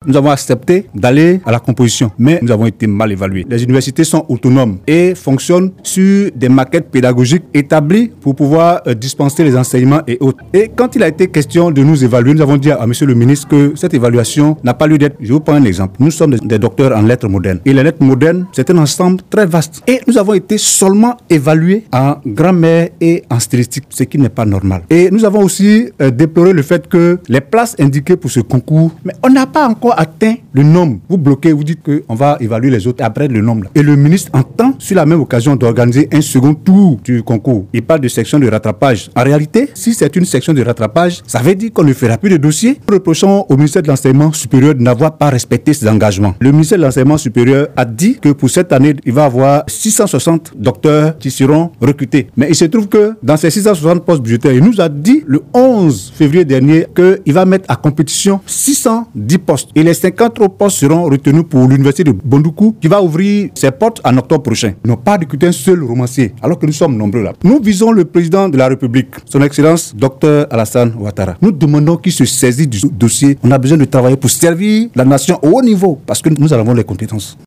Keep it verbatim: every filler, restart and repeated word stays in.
nous avons accepté d'aller à la composition, mais nous avons été mal évalués. Les universités sont autonomes et fonctionnent sur des maquettes pédagogiques établies pour pouvoir euh, dispenser les enseignements et autres. Et quand il a été question de nous évaluer, nous avons dit à monsieur le ministre que cette évaluation n'a pas lieu d'être. Je vous prends un exemple. Nous sommes des, des docteurs en lettres modernes. Et les lettres modernes, c'est un ensemble très vaste. Et nous avons été seulement évalués en grammaire et en stylistique, ce qui n'est pas normal. Et nous avons aussi euh, déploré le fait que les places indiquées pour ce concours, mais on n'a pas encore atteint le nombre. Vous bloquez, vous dites qu'on va évaluer les autres après le nombre. Et le ministre entend sur la même occasion d'organiser un second tour du concours. Il parle de section de rattrapage. En réalité, si c'est une section de rattrapage, ça veut dire qu'on ne fera plus de dossiers. Nous reprochons au ministère de l'Enseignement supérieur de n'avoir pas respecté ses engagements. Le ministère de l'Enseignement supérieur a dit que pour cette année, il va avoir six cent soixante docteurs qui seront recrutés. Mais il se trouve que dans ces six cent soixante postes budgétaires, il nous a dit le onze février dernier qu'il va mettre à compétition six cent dix postes. Et les cinquante autres postes seront retenus pour l'université de Bondoukou qui va ouvrir ses portes en octobre prochain. Ils n'ont pas recruté un seul romancier, alors que nous sommes nombreux là. Nous visons le président de la République, son Excellence Docteur Alassane Ouattara. Nous demandons qu'il se saisisse du dossier. On a besoin de travailler pour servir la nation au haut niveau parce que nous avons les compétences.